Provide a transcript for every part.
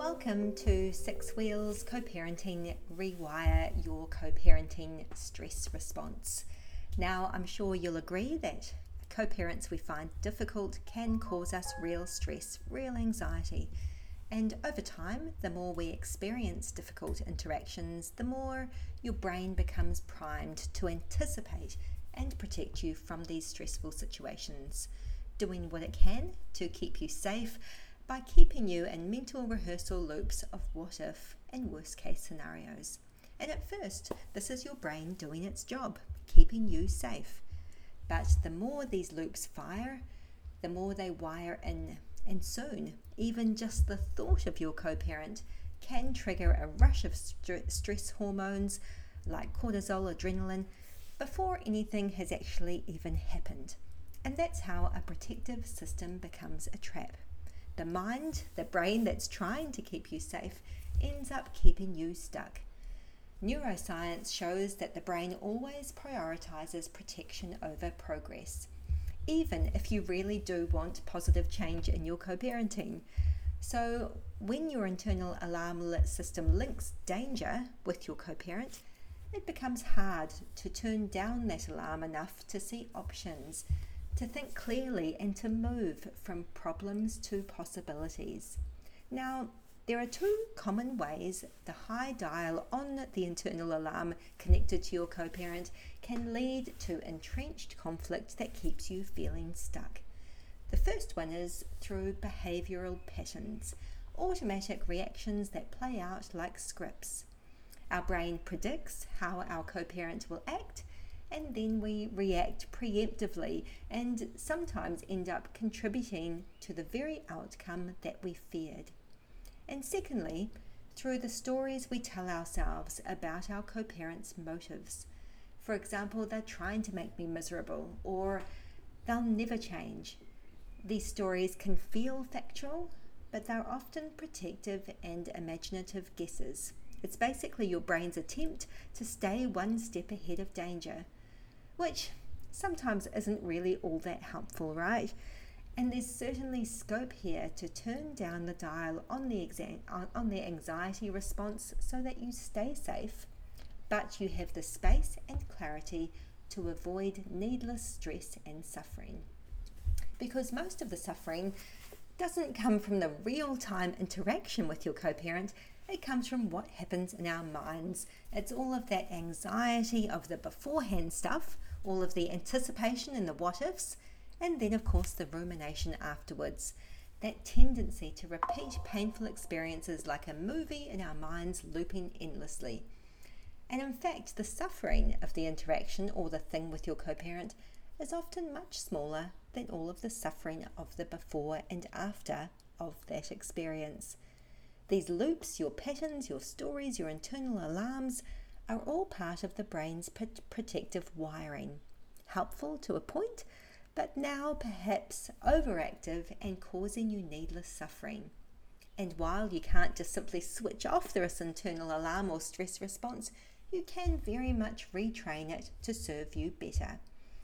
Welcome to Six Wheels Co-Parenting Rewire Your Co-Parenting Stress Response. Now, I'm sure you'll agree that co-parents we find difficult can cause us real stress, real anxiety. And over time, the more we experience difficult interactions, the more your brain becomes primed to anticipate and protect you from these stressful situations, doing what it can to keep you safe by keeping you in mental rehearsal loops of what if and worst case scenarios. And at first, this is your brain doing its job, keeping you safe. But the more these loops fire, the more they wire in. And soon, even just the thought of your co-parent can trigger a rush of stress hormones like cortisol, adrenaline, before anything has actually even happened. And that's how a protective system becomes a trap. The mind, the brain that's trying to keep you safe, ends up keeping you stuck. Neuroscience shows that the brain always prioritizes protection over progress, even if you really do want positive change in your co-parenting. So when your internal alarm system links danger with your co-parent, it becomes hard to turn down that alarm enough to see options, to think clearly and to move from problems to possibilities. Now, there are two common ways the high dial on the internal alarm connected to your co-parent can lead to entrenched conflict that keeps you feeling stuck. The first one is through behavioral patterns, automatic reactions that play out like scripts. Our brain predicts how our co-parent will act, and then we react preemptively and sometimes end up contributing to the very outcome that we feared. And secondly, through the stories we tell ourselves about our co-parents' motives. For example, they're trying to make me miserable, or they'll never change. These stories can feel factual, but they're often protective and imaginative guesses. It's basically your brain's attempt to stay one step ahead of danger, which sometimes isn't really all that helpful, right? And there's certainly scope here to turn down the dial on the anxiety response so that you stay safe, but you have the space and clarity to avoid needless stress and suffering. Because most of the suffering doesn't come from the real-time interaction with your co-parent, it comes from what happens in our minds. It's all of that anxiety of the beforehand stuff, all of the anticipation and the what-ifs, and then of course the rumination afterwards. That tendency to repeat painful experiences like a movie in our minds, looping endlessly. And in fact, the suffering of the interaction or the thing with your co-parent is often much smaller than all of the suffering of the before and after of that experience. These loops, your patterns, your stories, your internal alarms are all part of the brain's protective wiring. Helpful to a point, but now perhaps overactive and causing you needless suffering. And while you can't just simply switch off this internal alarm or stress response, you can very much retrain it to serve you better.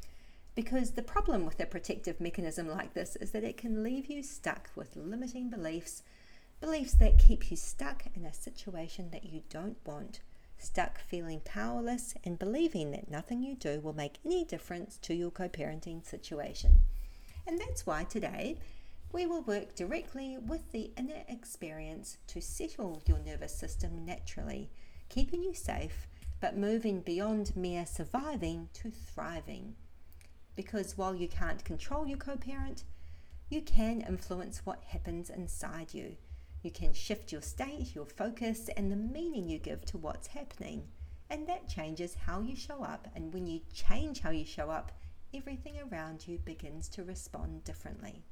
Because the problem with a protective mechanism like this is that it can leave you stuck with limiting beliefs that keep you stuck in a situation that you don't want, stuck feeling powerless and believing that nothing you do will make any difference to your co-parenting situation. And that's why today we will work directly with the inner experience to settle your nervous system naturally, keeping you safe, but moving beyond mere surviving to thriving. Because while you can't control your co-parent, you can influence what happens inside you. You can shift your state, your focus, and the meaning you give to what's happening. And that changes how you show up. And when you change how you show up, everything around you begins to respond differently.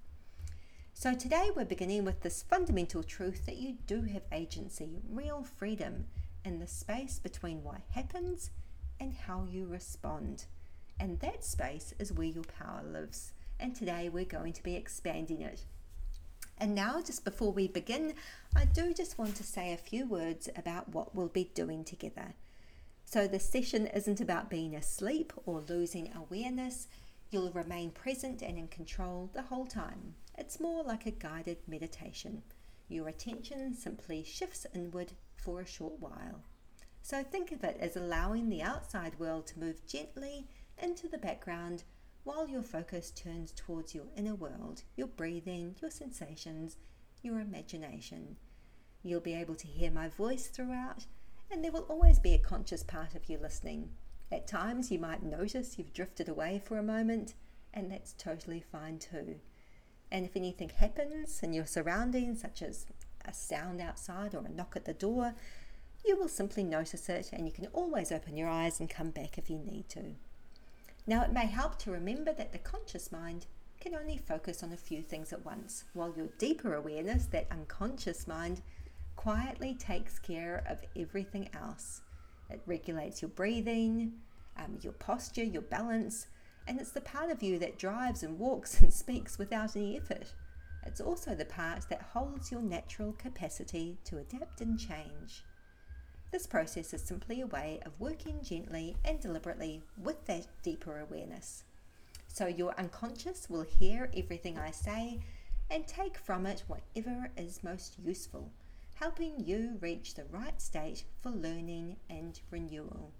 So today we're beginning with this fundamental truth that you do have agency, real freedom in the space between what happens and how you respond. And that space is where your power lives. And today we're going to be expanding it. And now, just before we begin, I do just want to say a few words about what we'll be doing together. So the session isn't about being asleep or losing awareness. You'll remain present and in control the whole time. It's more like a guided meditation. Your attention simply shifts inward for a short while. So think of it as allowing the outside world to move gently into the background while your focus turns towards your inner world, your breathing, your sensations, your imagination. You'll be able to hear my voice throughout, and there will always be a conscious part of you listening. At times you might notice you've drifted away for a moment, and that's totally fine too. And if anything happens in your surroundings, such as a sound outside or a knock at the door, you will simply notice it, and you can always open your eyes and come back if you need to. Now, it may help to remember that the conscious mind can only focus on a few things at once, while your deeper awareness, that unconscious mind, quietly takes care of everything else. It regulates your breathing, your posture, your balance, and it's the part of you that drives and walks and speaks without any effort. It's also the part that holds your natural capacity to adapt and change. This process is simply a way of working gently and deliberately with that deeper awareness. So your unconscious will hear everything I say and take from it whatever is most useful, helping you reach the right state for learning and renewal.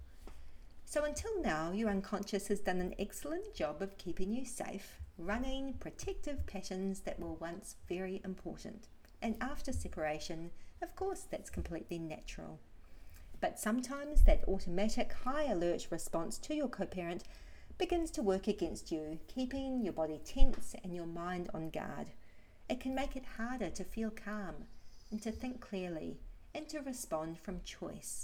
So until now, your unconscious has done an excellent job of keeping you safe, running protective patterns that were once very important. And after separation, of course, that's completely natural. But sometimes that automatic high alert response to your co-parent begins to work against you, keeping your body tense and your mind on guard. It can make it harder to feel calm and to think clearly and to respond from choice.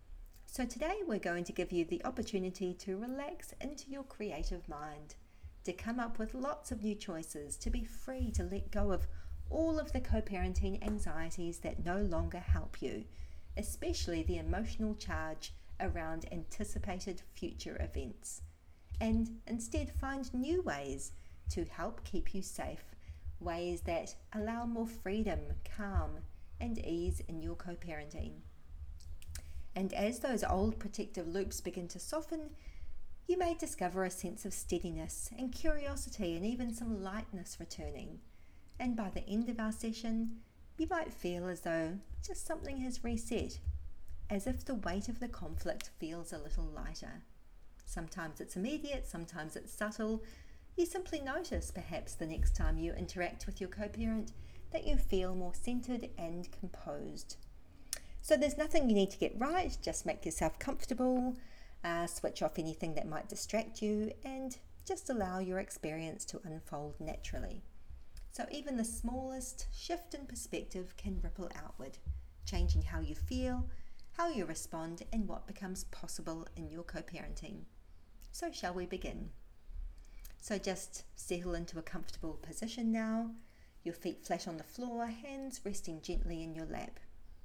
So today we're going to give you the opportunity to relax into your creative mind, to come up with lots of new choices, to be free to let go of all of the co-parenting anxieties that no longer help you, especially the emotional charge around anticipated future events, and instead find new ways to help keep you safe, ways that allow more freedom, calm, and ease in your co-parenting. And as those old protective loops begin to soften, you may discover a sense of steadiness and curiosity and even some lightness returning. And by the end of our session, you might feel as though just something has reset, as if the weight of the conflict feels a little lighter. Sometimes it's immediate, sometimes it's subtle. You simply notice, perhaps the next time you interact with your co-parent, that you feel more centered and composed. So there's nothing you need to get right, just make yourself comfortable, switch off anything that might distract you, and just allow your experience to unfold naturally. So even the smallest shift in perspective can ripple outward, changing how you feel, how you respond, and what becomes possible in your co-parenting. So shall we begin? So just settle into a comfortable position now, your feet flat on the floor, hands resting gently in your lap.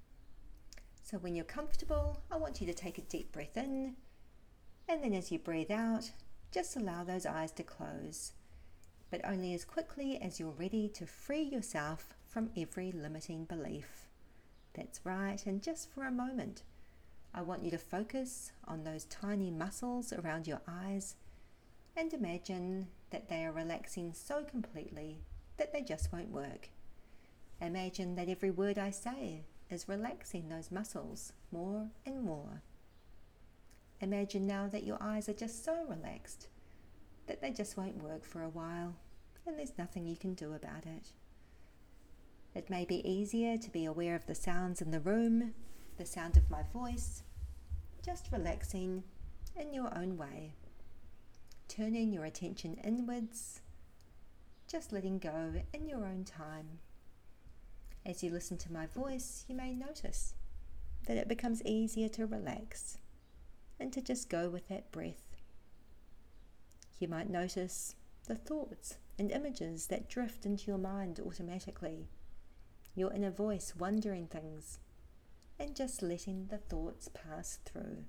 So when you're comfortable, I want you to take a deep breath in, and then as you breathe out, just allow those eyes to close, but only as quickly as you're ready to free yourself from every limiting belief. That's right, and just for a moment, I want you to focus on those tiny muscles around your eyes and imagine that they are relaxing so completely that they just won't work. Imagine that every word I say is relaxing those muscles more and more. Imagine now that your eyes are just so relaxed that they just won't work for a while, and there's nothing you can do about it. It may be easier to be aware of the sounds in the room, the sound of my voice, just relaxing in your own way, turning your attention inwards, just letting go in your own time. As you listen to my voice, you may notice that it becomes easier to relax and to just go with that breath. You might notice the thoughts and images that drift into your mind automatically, your inner voice wondering things, and just letting the thoughts pass through.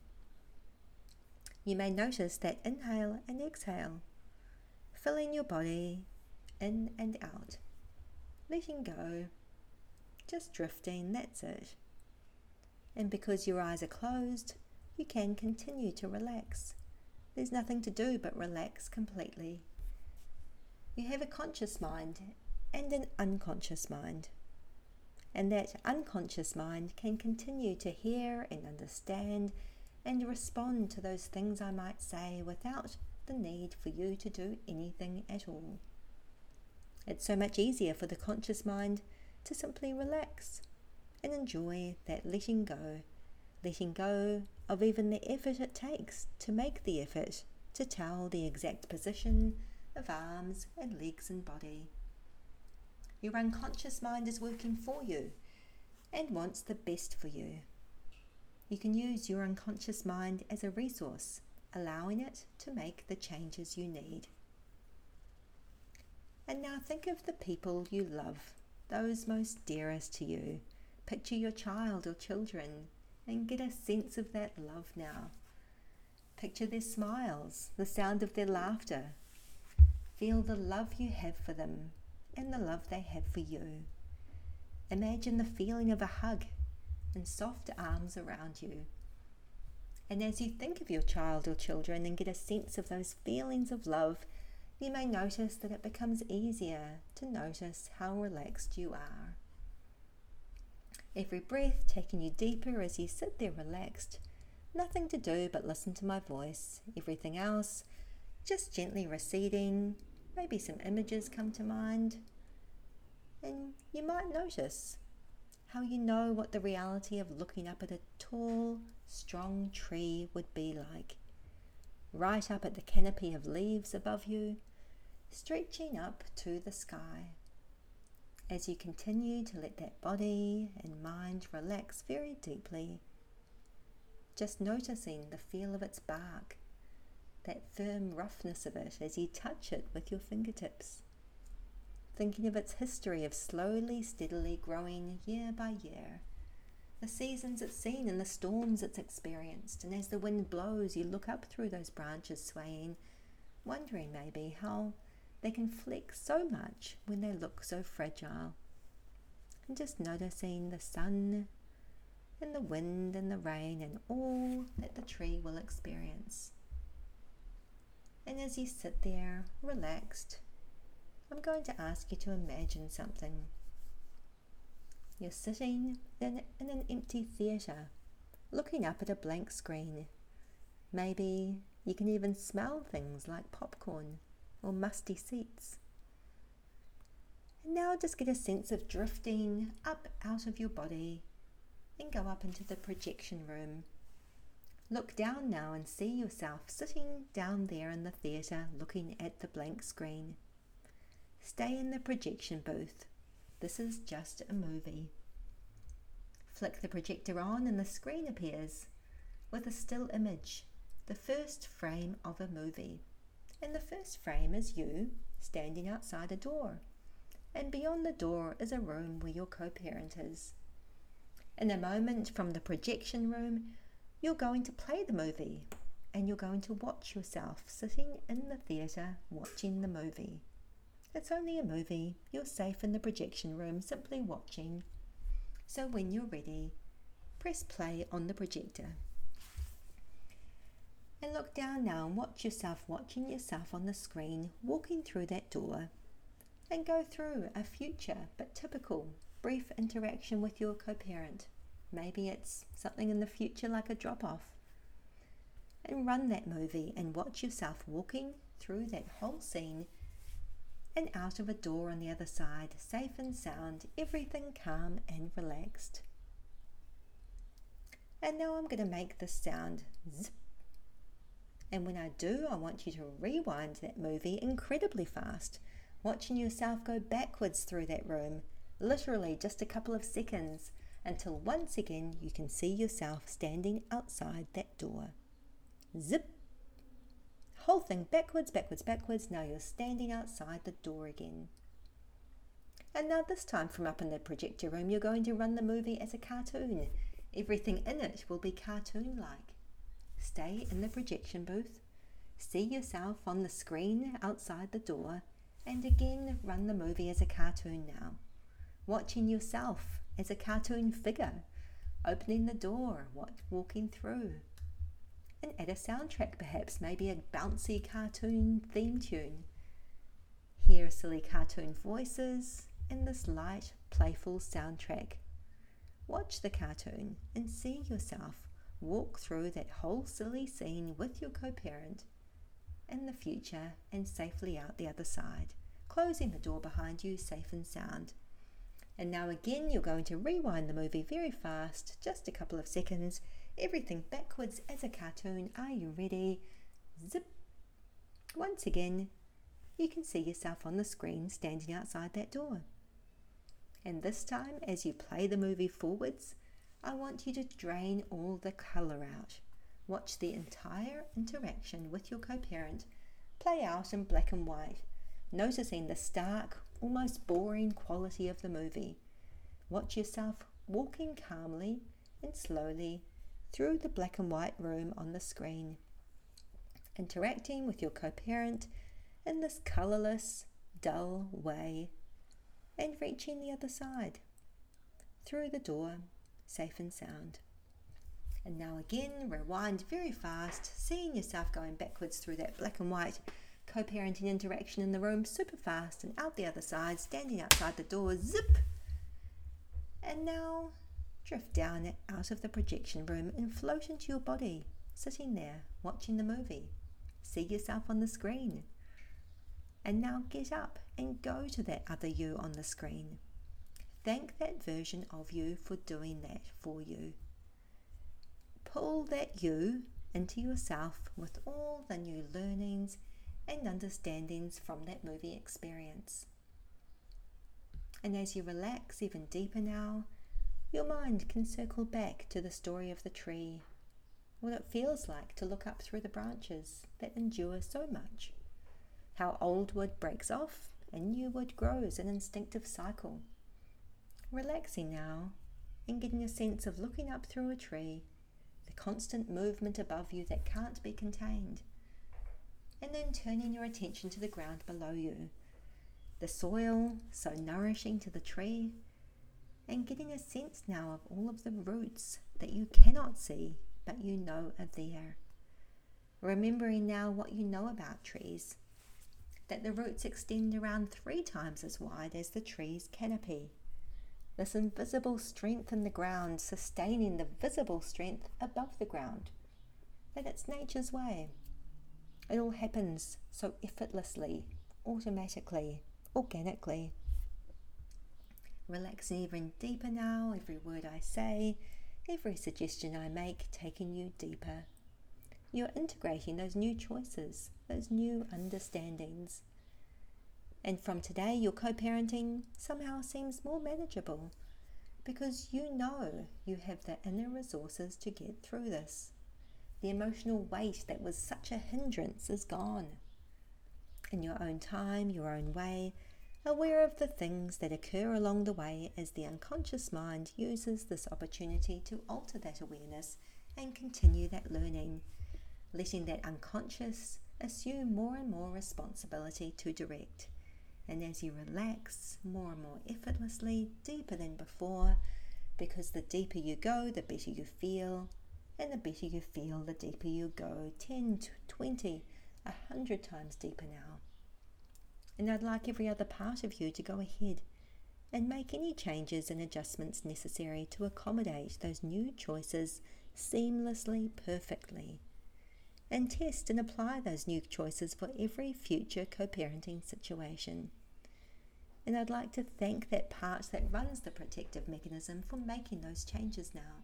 You may notice that inhale and exhale, filling your body in and out, letting go, just drifting, that's it. And because your eyes are closed, you can continue to relax. There's nothing to do but relax completely. You have a conscious mind and an unconscious mind. and that unconscious mind can continue to hear and understand and respond to those things I might say without the need for you to do anything at all. It's so much easier for the conscious mind to simply relax and enjoy that letting go of even the effort it takes to make the effort to tell the exact position of arms and legs and body. Your unconscious mind is working for you and wants the best for you. You can use your unconscious mind as a resource, allowing it to make the changes you need. And now think of the people you love, those most dearest to you. Picture your child or children and get a sense of that love now. Picture their smiles, the sound of their laughter. Feel the love you have for them and the love they have for you. Imagine the feeling of a hug and soft arms around you. And as you think of your child or children and get a sense of those feelings of love, you may notice that it becomes easier to notice how relaxed you are. Every breath taking you deeper as you sit there relaxed. Nothing to do but listen to my voice. Everything else just gently receding. Maybe some images come to mind. And you might notice how you know what the reality of looking up at a tall, strong tree would be like. Right up at the canopy of leaves above you, stretching up to the sky. As you continue to let that body and mind relax very deeply, just noticing the feel of its bark, that firm roughness of it as you touch it with your fingertips. Thinking of its history of slowly, steadily growing year by year, the seasons it's seen and the storms it's experienced, and as the wind blows, you look up through those branches swaying, wondering maybe how they can flex so much when they look so fragile. And just noticing the sun and the wind and the rain and all that the tree will experience. And as you sit there, relaxed, I'm going to ask you to imagine something. You're sitting in an empty theatre, looking up at a blank screen. Maybe you can even smell things like popcorn or musty seats. And now just get a sense of drifting up out of your body and go up into the projection room. Look down now and see yourself sitting down there in the theatre looking at the blank screen. Stay in the projection booth. This is just a movie. Flick the projector on and the screen appears with a still image, the first frame of a movie. And the first frame is you standing outside a door. And beyond the door is a room where your co-parent is. In a moment from the projection room, you're going to play the movie and you're going to watch yourself sitting in the theatre watching the movie. It's only a movie. You're safe in the projection room simply watching. So when you're ready, press play on the projector. And look down now and watch yourself watching yourself on the screen walking through that door and go through a future but typical brief interaction with your co-parent. Maybe it's something in the future like a drop-off. And run that movie and watch yourself walking through that whole scene and out of a door on the other side, safe and sound, everything calm and relaxed. And now I'm going to make this sound zip. And when I do, I want you to rewind that movie incredibly fast, watching yourself go backwards through that room, literally just a couple of seconds, until once again you can see yourself standing outside that door. Zip! Whole thing backwards, backwards, backwards. Now you're standing outside the door again. And now this time from up in the projector room, you're going to run the movie as a cartoon. Everything in it will be cartoon-like. Stay in the projection booth. See yourself on the screen outside the door. And again, run the movie as a cartoon now. Watching yourself as a cartoon figure, opening the door, walking through. And add a soundtrack perhaps, maybe a bouncy cartoon theme tune. Hear silly cartoon voices and this light, playful soundtrack Watch the cartoon and see yourself walk through that whole silly scene with your co-parent in the future and safely out the other side, closing the door behind you safe and sound. And now again, you're going to rewind the movie very fast, just a couple of seconds, everything backwards as a cartoon. Are you ready? Zip. Once again, you can see yourself on the screen standing outside that door. And this time, as you play the movie forwards, I want you to drain all the colour out. Watch the entire interaction with your co-parent play out in black and white, noticing the stark, almost boring quality of the movie. Watch yourself walking calmly and slowly through the black and white room on the screen, interacting with your co-parent in this colourless, dull way, and reaching the other side, through the door, safe and sound. And now again, rewind very fast, seeing yourself going backwards through that black and white co-parenting interaction in the room super fast, and out the other side, standing outside the door, zip! And now drift down out of the projection room and float into your body, sitting there watching the movie. See yourself on the screen. And now get up and go to that other you on the screen. Thank that version of you for doing that for you. Pull that you into yourself with all the new learnings and understandings from that movie experience. And as you relax even deeper now, your mind can circle back to the story of the tree, what it feels like to look up through the branches that endure so much, how old wood breaks off and new wood grows, an instinctive cycle. Relaxing now and getting a sense of looking up through a tree, the constant movement above you that can't be contained, and then turning your attention to the ground below you, the soil so nourishing to the tree, and getting a sense now of all of the roots that you cannot see but you know are there. Remembering now what you know about trees, that the roots extend around 3 times as wide as the tree's canopy. This invisible strength in the ground sustaining the visible strength above the ground. That it's nature's way. It all happens so effortlessly, automatically, organically. Relaxing even deeper now, every word I say, every suggestion I make, taking you deeper. You're integrating those new choices, those new understandings. And from today, your co-parenting somehow seems more manageable because you know you have the inner resources to get through this. The emotional weight that was such a hindrance is gone. In your own time, your own way, aware of the things that occur along the way as the unconscious mind uses this opportunity to alter that awareness and continue that learning, letting that unconscious assume more and more responsibility to direct. And as you relax more and more effortlessly, deeper than before, because the deeper you go, the better you feel, and the better you feel, the deeper you go, 10, 20, 100 times deeper now. And I'd like every other part of you to go ahead and make any changes and adjustments necessary to accommodate those new choices seamlessly, perfectly. And test and apply those new choices for every future co-parenting situation. And I'd like to thank that part that runs the protective mechanism for making those changes now.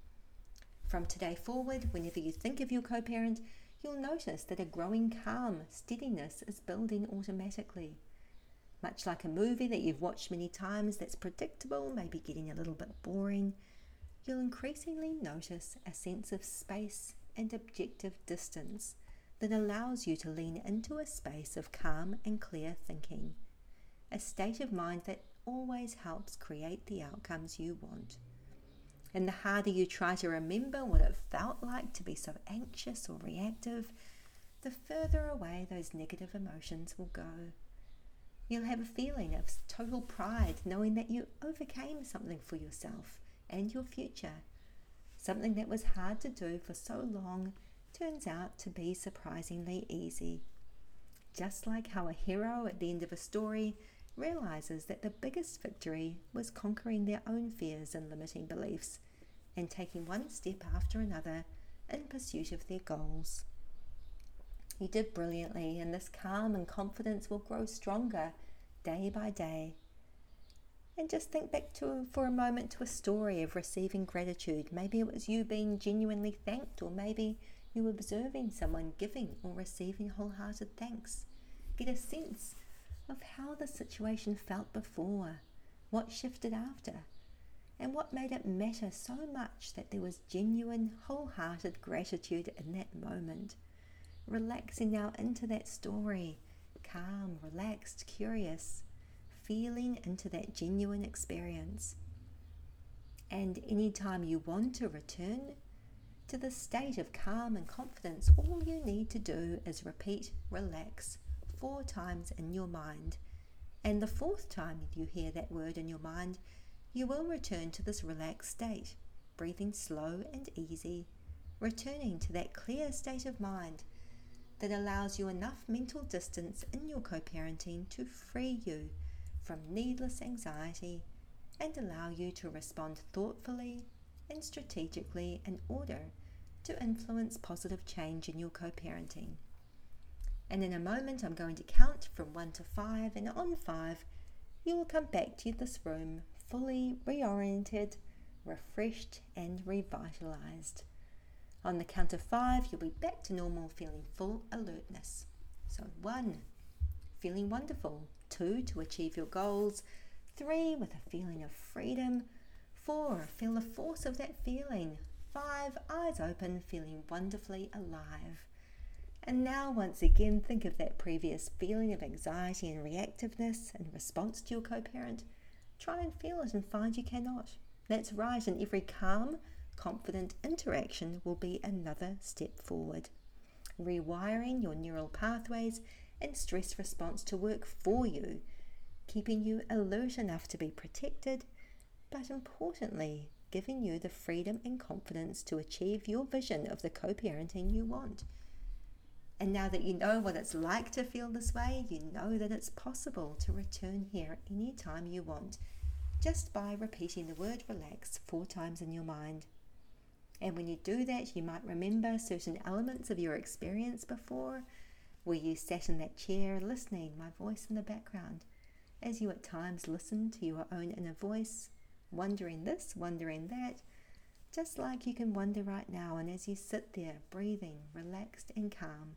From today forward, whenever you think of your co-parent, you'll notice that a growing calm, steadiness is building automatically. Much like a movie that you've watched many times that's predictable, maybe getting a little bit boring, you'll increasingly notice a sense of space and objective distance that allows you to lean into a space of calm and clear thinking, a state of mind that always helps create the outcomes you want. And the harder you try to remember what it felt like to be so anxious or reactive, the further away those negative emotions will go. You'll have a feeling of total pride knowing that you overcame something for yourself and your future. Something that was hard to do for so long turns out to be surprisingly easy. Just like how a hero at the end of a story realizes that the biggest victory was conquering their own fears and limiting beliefs and taking one step after another in pursuit of their goals. You did brilliantly, and this calm and confidence will grow stronger day by day. And just think back for a moment to a story of receiving gratitude. Maybe it was you being genuinely thanked, or maybe you observing someone giving or receiving wholehearted thanks. Get a sense of how the situation felt before, what shifted after, and what made it matter so much that there was genuine, wholehearted gratitude in that moment. Relaxing now into that story, calm, relaxed, curious, feeling into that genuine experience. And anytime you want to return to the state of calm and confidence, all you need to do is repeat relax 4 times in your mind. And the 4th time you hear that word in your mind, you will return to this relaxed state, breathing slow and easy, returning to that clear state of mind that allows you enough mental distance in your co-parenting to free you from needless anxiety and allow you to respond thoughtfully and strategically in order to influence positive change in your co-parenting. And in a moment, I'm going to count from 1 to 5, and on 5, you will come back to this room fully reoriented, refreshed, and revitalized. On the count of 5, you'll be back to normal, feeling full alertness. So 1, feeling wonderful. 2, to achieve your goals. 3, with a feeling of freedom. 4, feel the force of that feeling. 5, eyes open, feeling wonderfully alive. And now, once again, think of that previous feeling of anxiety and reactiveness in response to your co-parent. Try and feel it and find you cannot. That's right, and every calm, confident interaction will be another step forward. Rewiring your neural pathways and stress response to work for you, keeping you alert enough to be protected, but importantly, giving you the freedom and confidence to achieve your vision of the co-parenting you want. And now that you know what it's like to feel this way, you know that it's possible to return here anytime you want, just by repeating the word relax 4 times in your mind. And when you do that, you might remember certain elements of your experience before, where you sat in that chair listening, my voice in the background, as you at times listen to your own inner voice, wondering this, wondering that, just like you can wonder right now, and as you sit there breathing, relaxed and calm.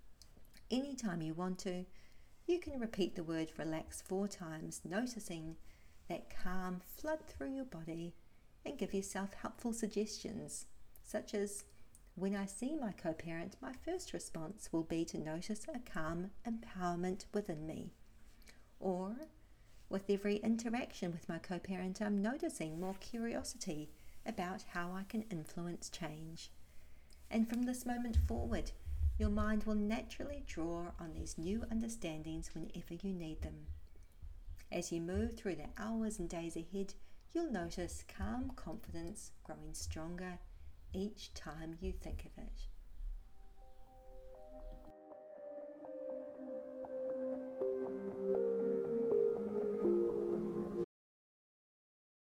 Anytime you want to, you can repeat the word relax 4 times, noticing that calm flood through your body, and give yourself helpful suggestions, such as, when I see my co-parent, my first response will be to notice a calm empowerment within me. Or, with every interaction with my co-parent, I'm noticing more curiosity about how I can influence change. And from this moment forward, your mind will naturally draw on these new understandings whenever you need them. As you move through the hours and days ahead, you'll notice calm confidence growing stronger each time you think of it.